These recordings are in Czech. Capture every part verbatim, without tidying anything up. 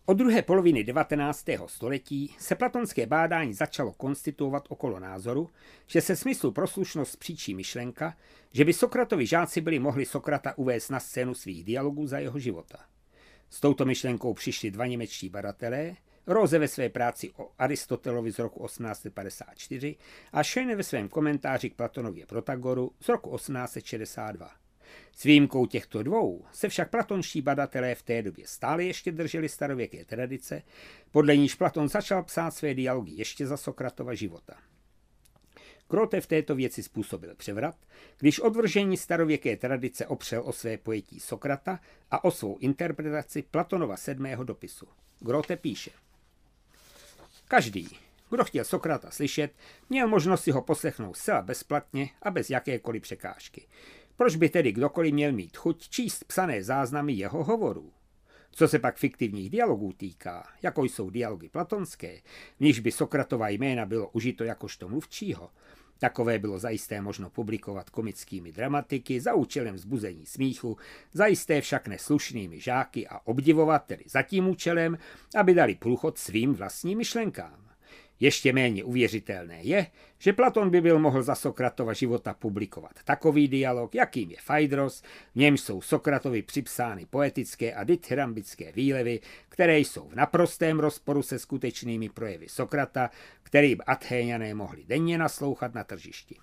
Od druhé poloviny devatenáctého století se platonské bádání začalo konstituovat okolo názoru, že se smyslu proslušnost příčí myšlenka, že by Sokratovi žáci byli mohli Sokrata uvést na scénu svých dialogů za jeho života. S touto myšlenkou přišli dva němečtí badatelé, Rose ve své práci o Aristotelovi z roku osmnáct set padesát čtyři a Scheine ve svém komentáři k Platonově Protagoru z roku osmnáct set šedesát dva. S výjimkou těchto dvou se však platonští badatelé v té době stále ještě drželi starověké tradice, podle níž Platon začal psát své dialogy ještě za Sokratova života. Grote v této věci způsobil převrat, když odvržení starověké tradice opřel o své pojetí Sokrata a o svou interpretaci Platonova sedmého dopisu. Grote píše: Každý, kdo chtěl Sokrata slyšet, měl možnost si ho poslechnout zcela bezplatně a bez jakékoliv překážky. Proč by tedy kdokoliv měl mít chuť číst psané záznamy jeho hovorů? Co se pak fiktivních dialogů týká, jako jsou dialogy platonské, v nichž by Sokratova jména bylo užito jakožto mluvčího, takové bylo zajisté možno publikovat komickými dramatiky za účelem vzbuzení smíchu, zajisté však neslušnými žáky a obdivovateli za tím účelem, aby dali průchod svým vlastním myšlenkám. Ještě méně uvěřitelné je, že Platon by byl mohl za Sokratova života publikovat takový dialog, jakým je Phaedros, v němž jsou Sokratovi připsány poetické a dithyrambické výlevy, které jsou v naprostém rozporu se skutečnými projevy Sokrata, kterým Athéňané mohli denně naslouchat na tržišti.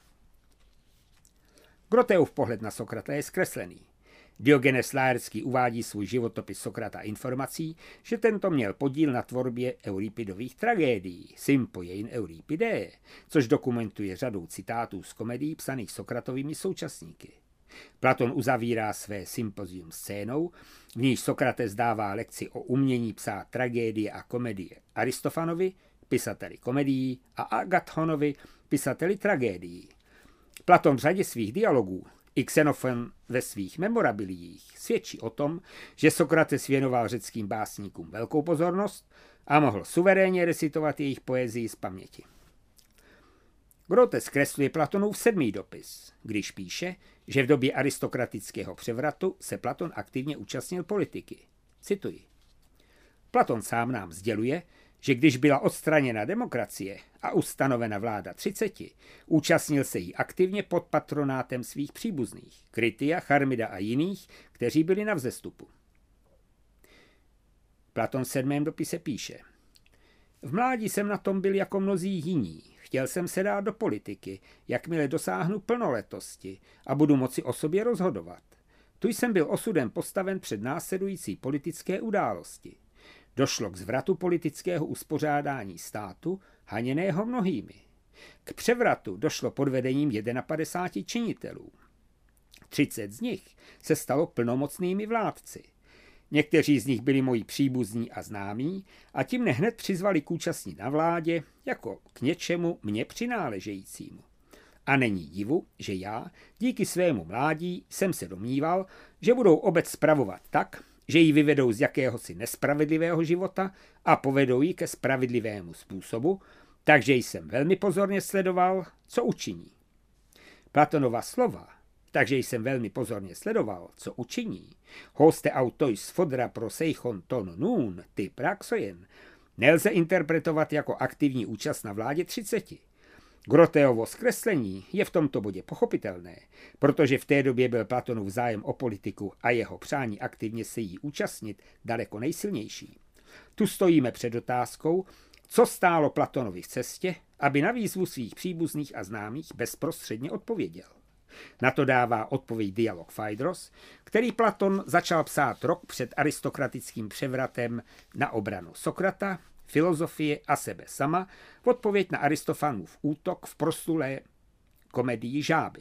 Groteův pohled na Sokrata je zkreslený. Diogenes Laerský uvádí svůj životopis Sokrata informací, že tento měl podíl na tvorbě Euripidových tragédií, Sympoiein Euripidae, což dokumentuje řadou citátů z komedií psaných Sokratovými současníky. Platon uzavírá své sympozium scénou, v níž Sokrates dává lekci o umění psát tragédie a komedie Aristofanovi, pisateli komedií, a Agathonovi, pisateli tragédií. Platon v řadě svých dialogů i Xenofon ve svých memorabiliích svědčí o tom, že Sokrates věnoval řeckým básníkům velkou pozornost a mohl suverénně recitovat jejich poezii z paměti. Grote zkresluje Platonův sedmý dopis, když píše, že v době aristokratického převratu se Platon aktivně účastnil politiky. Cituji. Platon sám nám sděluje, že když byla odstraněna demokracie a ustanovena vláda třiceti, účastnil se jí aktivně pod patronátem svých příbuzných, Krytia, Charmida a jiných, kteří byli na vzestupu. Platon v sedmém dopise píše: V mládí jsem na tom byl jako mnozí jiní, chtěl jsem se dát do politiky, jakmile dosáhnu plnoletosti a budu moci o sobě rozhodovat. Tu jsem byl osudem postaven před následující politické události. Došlo k zvratu politického uspořádání státu, haněného mnohými. K převratu došlo pod vedením padesáti činitelů. Třicet z nich se stalo plnomocnými vládci. Někteří z nich byli moji příbuzní a známí a tím mne hned přizvali k účasti na vládě jako k něčemu mně přináležejícímu. A není divu, že já, díky svému mládí, jsem se domníval, že budou obec spravovat tak, že ji vyvedou z jakéhosi nespravedlivého života a povedou ji ke spravedlivému způsobu, takže jsem velmi pozorně sledoval, co učiní. Platonova slova, takže jsem velmi pozorně sledoval, co učiní, hoste autois fodra proseichon ton nun ty praxojen, nelze interpretovat jako aktivní účast na vládě třiceti. Groteovo zkreslení je v tomto bodě pochopitelné, protože v té době byl Platonův zájem o politiku a jeho přání aktivně se jí účastnit daleko nejsilnější. Tu stojíme před otázkou, co stálo Platonovi v cestě, aby na výzvu svých příbuzných a známých bezprostředně odpověděl. Na to dává odpověď dialog Phaedros, který Platon začal psát rok před aristokratickým převratem na obranu Sokrata, filozofie a sebe sama, v odpověď na Aristofanův útok v proslulé komedii Žáby.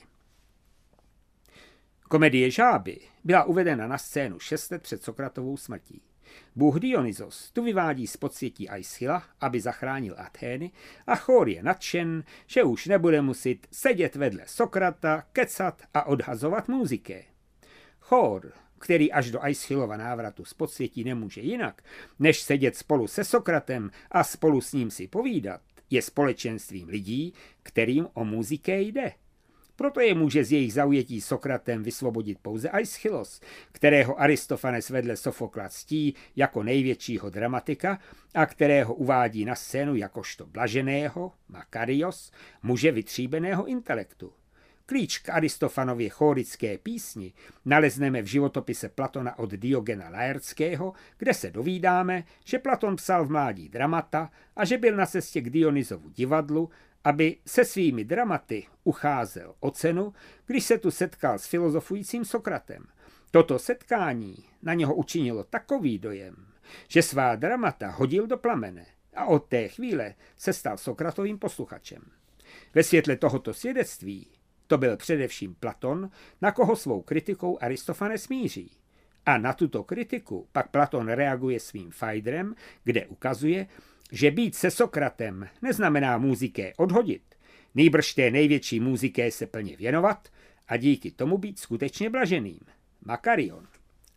Komedie Žáby byla uvedena na scénu šest let před Sokratovou smrtí. Bůh Dionysos tu vyvádí z podsvětí Aeschyla, aby zachránil Athény, a chór je nadšen, že už nebude muset sedět vedle Sokrata, kecat a odhazovat muziké. Chór, který až do Aeschylova návratu z podsvětí nemůže jinak, než sedět spolu se Sokratem a spolu s ním si povídat, je společenstvím lidí, kterým o muziké jde. Proto je může z jejich zaujetí Sokratem vysvobodit pouze Aeschylos, kterého Aristofanes vedle Sofokla ctí jako největšího dramatika a kterého uvádí na scénu jakožto blaženého, Makarios, muže vytříbeného intelektu. Klíč k Aristofanově chórické písni nalezneme v životopise Platona od Diogena Laertského, kde se dovídáme, že Platon psal v mládí dramata a že byl na cestě k Dionyzovu divadlu, aby se svými dramaty ucházel o cenu, když se tu setkal s filozofujícím Sokratem. Toto setkání na něho učinilo takový dojem, že svá dramata hodil do plamene a od té chvíle se stal Sokratovým posluchačem. Ve světle tohoto svědectví to byl především Platon, na koho svou kritikou Aristofanes míří. A na tuto kritiku pak Platon reaguje svým Fajdrem, kde ukazuje, že být se Sokratem neznamená muziké odhodit, nýbrž té největší muziké se plně věnovat a díky tomu být skutečně blaženým. Makarion.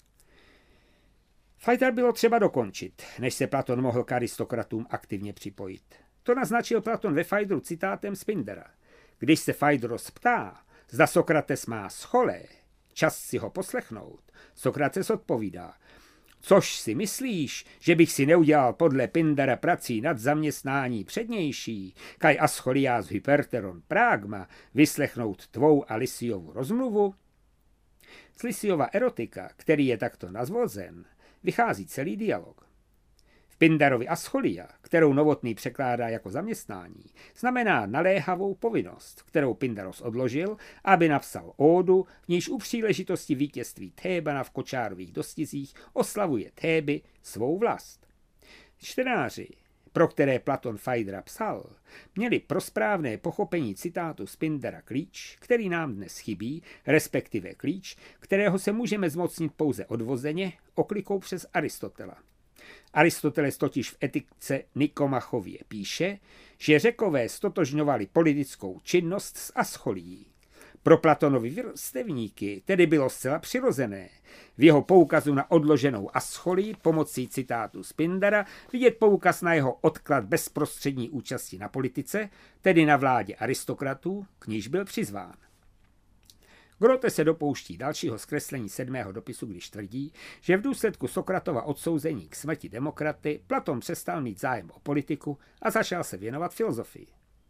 Fajdr bylo třeba dokončit, než se Platon mohl k aristokratům aktivně připojit. To naznačil Platon ve Fajdru citátem z Pindara. Když se Fajdros ptá, zda Sokrates má scholé, čas si ho poslechnout, Sokrates odpovídá: což si myslíš, že bych si neudělal podle Pindara prací nad zaměstnání přednější, kaj ascholiás hyperteron prágma, vyslechnout tvou a Lysiovu rozmluvu? Z Lysiova erotika, který je takto nazvozen, vychází celý dialog. V Pindarovi ascholia, kterou Novotný překládá jako zaměstnání, znamená naléhavou povinnost, kterou Pindaros odložil, aby napsal ódu, v níž u příležitosti vítězství Thébana v kočárových dostizích oslavuje Théby svou vlast. Čtenáři, pro které Platon Fajdra psal, měli pro správné pochopení citátu z Pindara klíč, který nám dnes chybí, respektive klíč, kterého se můžeme zmocnit pouze odvozeně, oklikou přes Aristotela. Aristoteles totiž v etice Nikomachově píše, že Řekové stotožňovali politickou činnost s ascholií. Pro Platonovi vrstevníky tedy bylo zcela přirozené v jeho poukazu na odloženou ascholii pomocí citátu z Pindara vidět poukaz na jeho odklad bezprostřední účasti na politice, tedy na vládě aristokratů, k níž byl přizván. Grote se dopouští dalšího zkreslení sedmého dopisu, když tvrdí, že v důsledku Sokratova odsouzení k smrti demokraty Platon přestal mít zájem o politiku a začal se věnovat filozofii.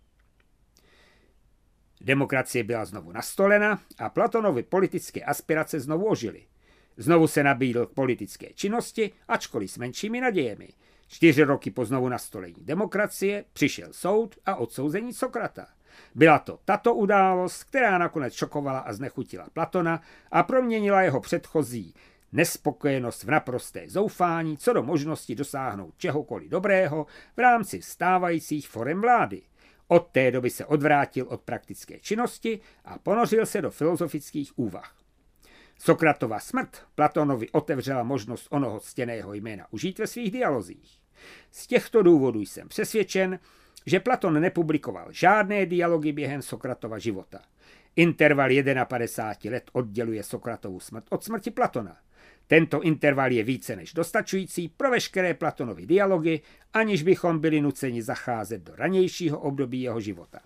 Demokracie byla znovu nastolena a Platonovy politické aspirace znovu ožily. Znovu se nabídl k politické činnosti, ačkoliv s menšími nadějemi. Čtyři roky po znovu nastolení demokracie přišel soud a odsouzení Sokrata. Byla to tato událost, která nakonec šokovala a znechutila Platona a proměnila jeho předchozí nespokojenost v naprosté zoufání co do možnosti dosáhnout čehokoliv dobrého v rámci stávajících forem vlády. Od té doby se odvrátil od praktické činnosti a ponořil se do filozofických úvah. Sokratova smrt Platonovi otevřela možnost onoho ctěného jména užít ve svých dialozích. Z těchto důvodů jsem přesvědčen, že Platon nepublikoval žádné dialogy během Sokratova života. Interval padesát jedna let odděluje Sokratovu smrt od smrti Platona. Tento interval je více než dostačující pro veškeré Platonovy dialogy, aniž bychom byli nuceni zacházet do ranějšího období jeho života.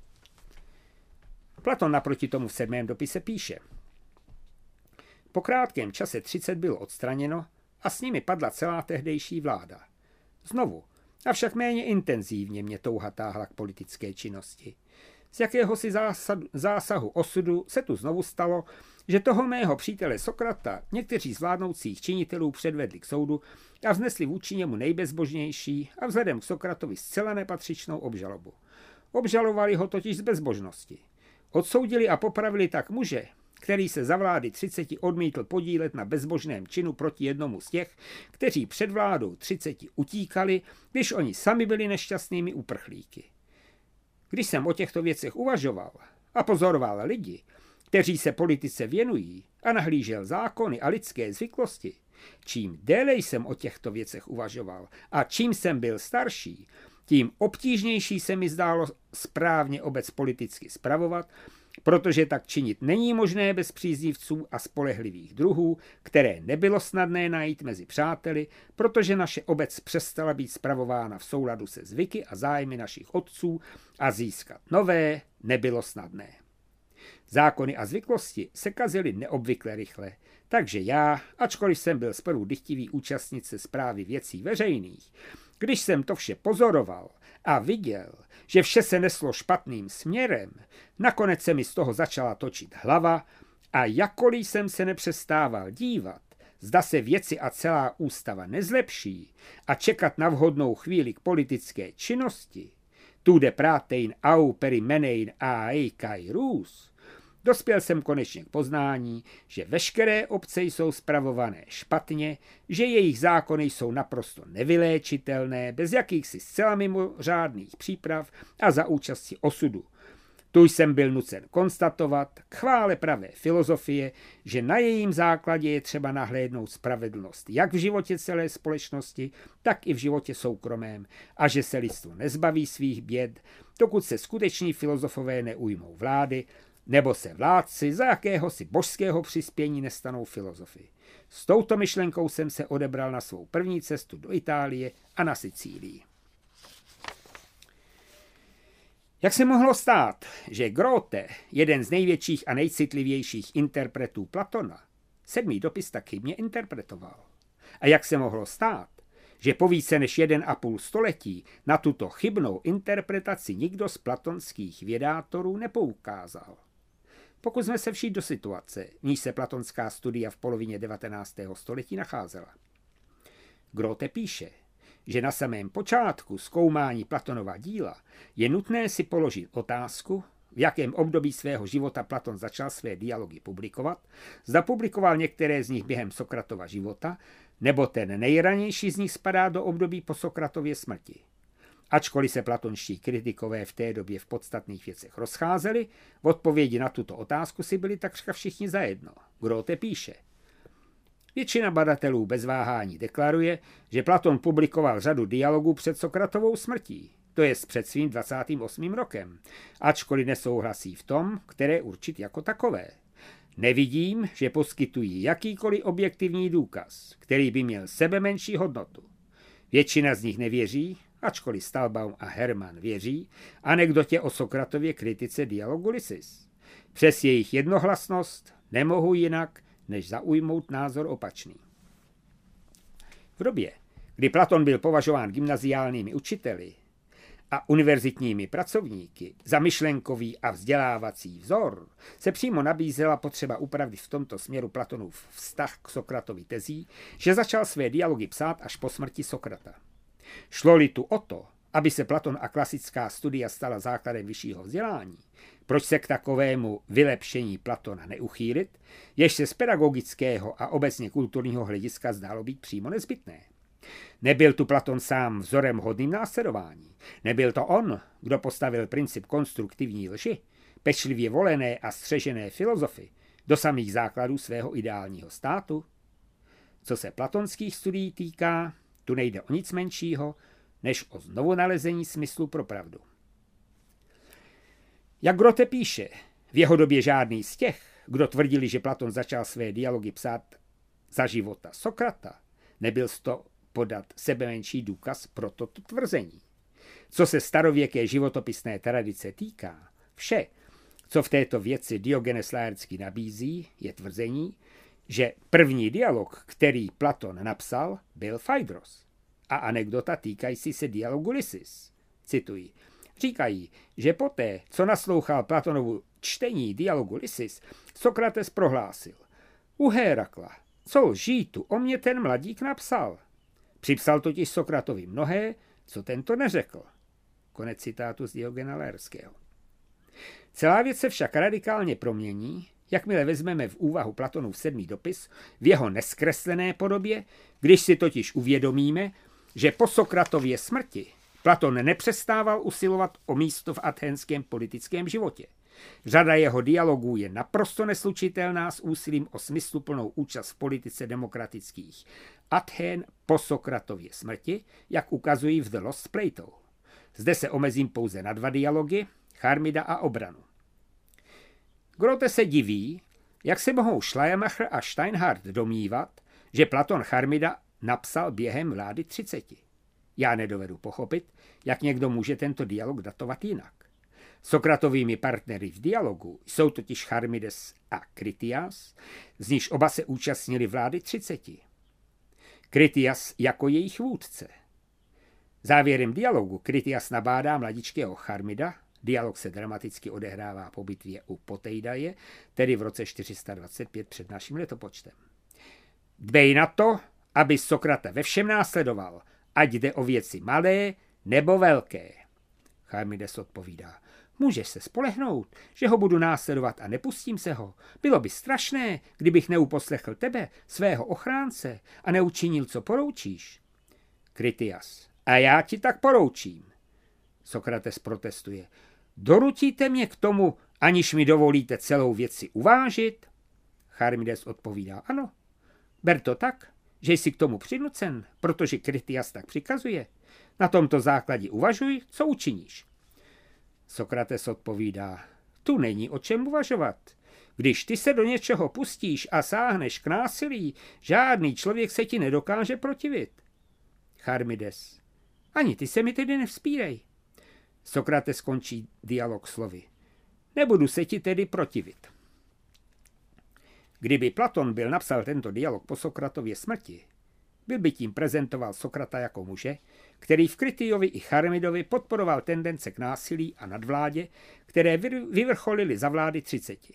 Platon naproti tomu v sedmém dopise píše: po krátkém čase třicet bylo odstraněno a s nimi padla celá tehdejší vláda. Znovu, avšak méně intenzívně mě touha táhla k politické činnosti. Z jakéhosi zásadu, zásahu osudu se tu znovu stalo, že toho mého přítele Sokrata někteří z vládnoucích činitelů předvedli k soudu a vznesli vůči němu nejbezbožnější a vzhledem k Sokratovi zcela nepatřičnou obžalobu. Obžalovali ho totiž z bezbožnosti. Odsoudili a popravili tak muže, který se za vlády třiceti odmítl podílet na bezbožném činu proti jednomu z těch, kteří před vládou třiceti utíkali, když oni sami byli nešťastnými uprchlíky. Když jsem o těchto věcech uvažoval a pozoroval lidi, kteří se politice věnují a nahlížel zákony a lidské zvyklosti, čím déle jsem o těchto věcech uvažoval a čím jsem byl starší, tím obtížnější se mi zdálo správně obec politicky spravovat, protože tak činit není možné bez příznivců a spolehlivých druhů, které nebylo snadné najít mezi přáteli, protože naše obec přestala být spravována v souladu se zvyky a zájmy našich otců a získat nové nebylo snadné. Zákony a zvyklosti se kazily neobvykle rychle, takže já, ačkoliv jsem byl zprvu dychtivý účastnice správy věcí veřejných, když jsem to vše pozoroval a viděl, že vše se neslo špatným směrem, nakonec se mi z toho začala točit hlava a jakkoliv jsem se nepřestával dívat, zda se věci a celá ústava nezlepší a čekat na vhodnou chvíli k politické činnosti, tude prátein au perimenein aei kai rus, dospěl jsem konečně k poznání, že veškeré obce jsou spravované špatně, že jejich zákony jsou naprosto nevyléčitelné, bez jakýchsi zcela mimořádných příprav a za účasti osudu. Tu jsem byl nucen konstatovat k chvále pravé filozofie, že na jejím základě je třeba nahlédnout spravedlnost jak v životě celé společnosti, tak i v životě soukromém a že se lidstvo nezbaví svých běd, dokud se skuteční filozofové neujmou vlády, nebo se vládci za jakéhosi božského přispění nestanou filozofy. S touto myšlenkou jsem se odebral na svou první cestu do Itálie a na Sicílii. Jak se mohlo stát, že Grote, jeden z největších a nejcitlivějších interpretů Platona, sedmý dopis tak chybně interpretoval? A jak se mohlo stát, že po více než jeden a půl století na tuto chybnou interpretaci nikdo z platonských vědátorů nepoukázal? Pokusme se všít do situace, v níž se platonská studia v polovině devatenáctého století nacházela. Grote píše, že na samém počátku zkoumání Platonova díla je nutné si položit otázku, v jakém období svého života Platon začal své dialogy publikovat, zda publikoval některé z nich během Sokratova života, nebo ten nejranější z nich spadá do období po Sokratově smrti. Ačkoliv se platonští kritikové v té době v podstatných věcech rozcházeli, v odpovědi na tuto otázku si byli takřka všichni zajedno. Grote píše, většina badatelů bez váhání deklaruje, že Platon publikoval řadu dialogů před Sokratovou smrtí, to jest před svým dvacátým osmým rokem, ačkoliv nesouhlasí v tom, které určit jako takové. Nevidím, že poskytují jakýkoliv objektivní důkaz, který by měl sebe menší hodnotu. Většina z nich nevěří, ačkoliv Stalbaum a Hermann věří, anekdotě o Sokratově kritice dialogu Lysis. Přes jejich jednohlasnost nemohu jinak, než zaujmout názor opačný. V době, kdy Platon byl považován gymnaziálními učiteli a univerzitními pracovníky za myšlenkový a vzdělávací vzor, se přímo nabízela potřeba upravit v tomto směru Platonův vztah k Sokratovi tezí, že začal své dialogy psát až po smrti Sokrata. Šlo-li tu o to, aby se Platon a klasická studia stala základem vyššího vzdělání, proč se k takovému vylepšení Platona neuchýlit, jež se z pedagogického a obecně kulturního hlediska zdálo být přímo nezbytné. Nebyl tu Platon sám vzorem hodným následování. Nebyl to on, kdo postavil princip konstruktivní lži, pečlivě volené a střežené filozofy, do samých základů svého ideálního státu. Co se platonských studií týká, tu nejde o nic menšího, než o znovunalezení smyslu pro pravdu. Jak Grote píše, v jeho době žádný z těch, kdo tvrdili, že Platon začal své dialogy psát za života Sokrata, nebyl z to podat sebemenší důkaz pro toto tvrzení. Co se starověké životopisné tradice týká, vše, co v této věci Diogenes Laercký nabízí, je tvrzení, že první dialog, který Platon napsal, byl Phaedros a anekdota týkající se dialogu Lysis. Cituji. Říkají, že poté, co naslouchal Platonovu čtení dialogu Lysis, Sokrates prohlásil: U Hérakla, co lží tu o mě ten mladík napsal. Připsal totiž Sokratovi mnohé, co tento neřekl. Konec citátu z Diogena Laerského. Celá věc se však radikálně promění, jakmile vezmeme v úvahu Platonův sedmý dopis v jeho neskreslené podobě, když si totiž uvědomíme, že po Sokratově smrti Platon nepřestával usilovat o místo v athénském politickém životě. Řada jeho dialogů je naprosto neslučitelná s úsilím o smysluplnou účast v politice demokratických Athén po Sokratově smrti, jak ukazují v The Lost Plato. Zde se omezím pouze na dva dialogy, Charmida a Obranu. Grote se diví, jak se mohou Schleiermacher a Steinhardt domnívat, že Platon Charmida napsal během vlády třiceti. Já nedovedu pochopit, jak někdo může tento dialog datovat jinak. Sokratovými partnery v dialogu jsou totiž Charmides a Kritias, z nichž oba se účastnili vlády třiceti. Kritias jako jejich vůdce. Závěrem dialogu Kritias nabádá mladičkého Charmida, dialog se dramaticky odehrává po bitvě u Poteidaje, tedy v roce čtyři sta dvacet pět před naším letopočtem. Dbej na to, aby Sokrata ve všem následoval, ať jde o věci malé nebo velké. Charmides odpovídá, můžeš se spolehnout, že ho budu následovat a nepustím se ho. Bylo by strašné, kdybych neuposlechl tebe, svého ochránce, a neučinil, co poroučíš. Kritias, a já ti tak poroučím. Sokrates protestuje, dorutíte mě k tomu, aniž mi dovolíte celou věc si uvážit? Charmides odpovídá, ano, ber to tak, že jsi k tomu přinucen, protože Kritias tak přikazuje. Na tomto základě uvažuj, co učiníš. Sokrates odpovídá, tu není o čem uvažovat. Když ty se do něčeho pustíš a sáhneš k násilí, žádný člověk se ti nedokáže protivit. Charmides, ani ty se mi tedy nevzpírej. Sokrates končí dialog slovy. Nebudu se ti tedy protivit. Kdyby Platon byl napsal tento dialog po Sokratově smrti, byl by tím prezentoval Sokrata jako muže, který v Kritiovi i Charmidovi podporoval tendence k násilí a nadvládě, které vyvrcholily za vlády třiceti.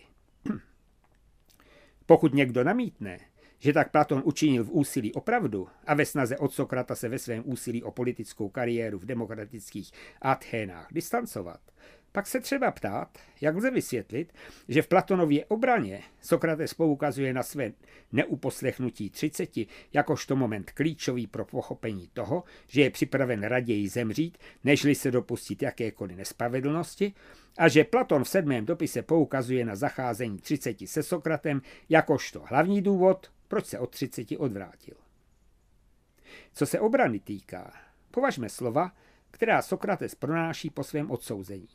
Pokud někdo namítne, že tak Platon učinil v úsilí o pravdu a ve snaze od Sokrata se ve svém úsilí o politickou kariéru v demokratických Athénách distancovat, pak se třeba ptát, jak lze vysvětlit, že v Platonově obraně Sokrates poukazuje na své neuposlechnutí třiceti jakožto moment klíčový pro pochopení toho, že je připraven raději zemřít, nežli se dopustit jakékoliv nespravedlnosti, a že Platon v sedmém dopise poukazuje na zacházení třiceti se Sokratem jakožto hlavní důvod, proč se od třiceti odvrátil. Co se obrany týká, považme slova, která Sokrates pronáší po svém odsouzení.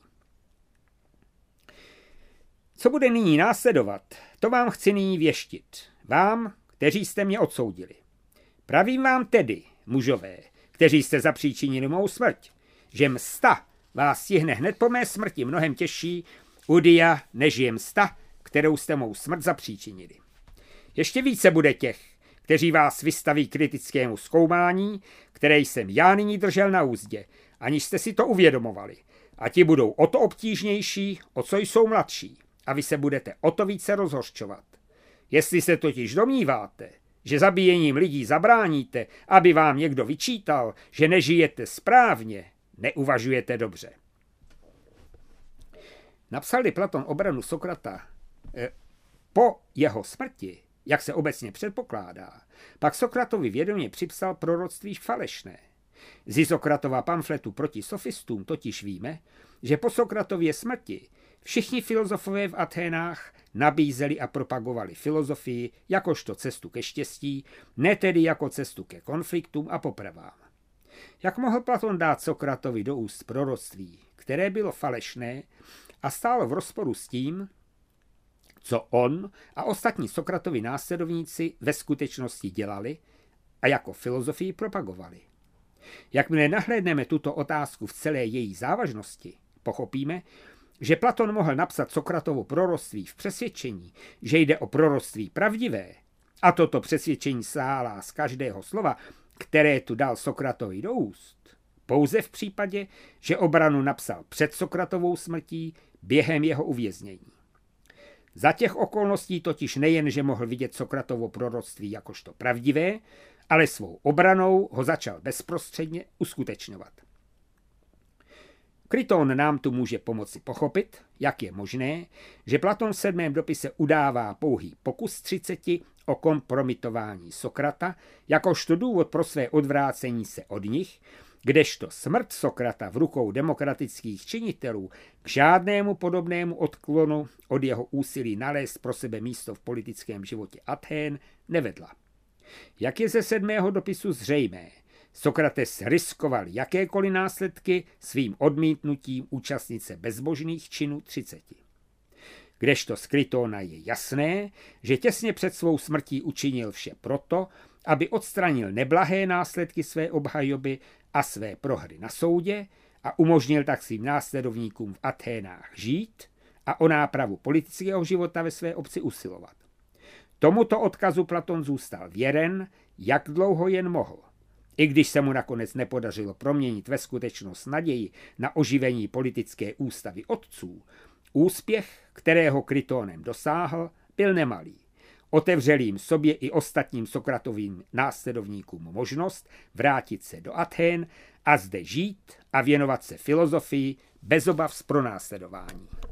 Co bude nyní následovat, to vám chci nyní věštit, vám, kteří jste mě odsoudili. Pravím vám tedy, mužové, kteří jste zapříčinili mou smrt, že msta vás stihne hned po mé smrti mnohem těžší udia, než je msta, kterou jste mou smrt zapříčinili. Ještě více bude těch, kteří vás vystaví kritickému zkoumání, které jsem já nyní držel na úzdě, aniž jste si to uvědomovali. A ti budou o to obtížnější, o co jsou mladší. A vy se budete o to více rozhořčovat. Jestli se totiž domníváte, že zabíjením lidí zabráníte, aby vám někdo vyčítal, že nežijete správně, neuvažujete dobře. Napsal-li Platon obranu Sokrata eh, po jeho smrti, jak se obecně předpokládá, pak Sokratovi vědomě připsal proroctví falešné. Z Isokratova pamfletu proti sofistům totiž víme, že po Sokratově smrti všichni filozofové v Athénách nabízeli a propagovali filozofii jakožto cestu ke štěstí, ne tedy jako cestu ke konfliktům a popravám. Jak mohl Platon dát Sokratovi do úst proroctví, které bylo falešné a stálo v rozporu s tím, co on a ostatní Sokratovi následovníci ve skutečnosti dělali a jako filozofii propagovali? Jakmile nahlédneme tuto otázku v celé její závažnosti, pochopíme, že Platon mohl napsat Sokratovo proroctví v přesvědčení, že jde o proroctví pravdivé, a toto přesvědčení sálá z každého slova, které tu dal Sokratovi do úst, pouze v případě, že obranu napsal před Sokratovou smrtí během jeho uvěznění. Za těch okolností totiž nejen, že mohl vidět Sokratovo proroctví jakožto pravdivé, ale svou obranou ho začal bezprostředně uskutečňovat. Kryton nám tu může pomoci pochopit, jak je možné, že Platon v sedmém dopise udává pouhý pokus třiceti o kompromitování Sokrata jakožto důvod pro své odvrácení se od nich, kdežto smrt Sokrata v rukou demokratických činitelů k žádnému podobnému odklonu od jeho úsilí nalézt pro sebe místo v politickém životě Athén nevedla. Jak je ze sedmého dopisu zřejmé, Sokrates riskoval jakékoliv následky svým odmítnutím účastnit se bezbožných činů třiceti. Kdežto z Krytona je jasné, že těsně před svou smrtí učinil vše proto, aby odstranil neblahé následky své obhajoby a své prohry na soudě a umožnil tak svým následovníkům v Athénách žít a o nápravu politického života ve své obci usilovat. Tomuto odkazu Platon zůstal věren, jak dlouho jen mohl. I když se mu nakonec nepodařilo proměnit ve skutečnost naději na oživení politické ústavy otců, úspěch, kterého Krytónem dosáhl, byl nemalý. Otevřel jim sobě i ostatním Sokratovým následovníkům možnost vrátit se do Athén a zde žít a věnovat se filozofii bez obav z pronásledování.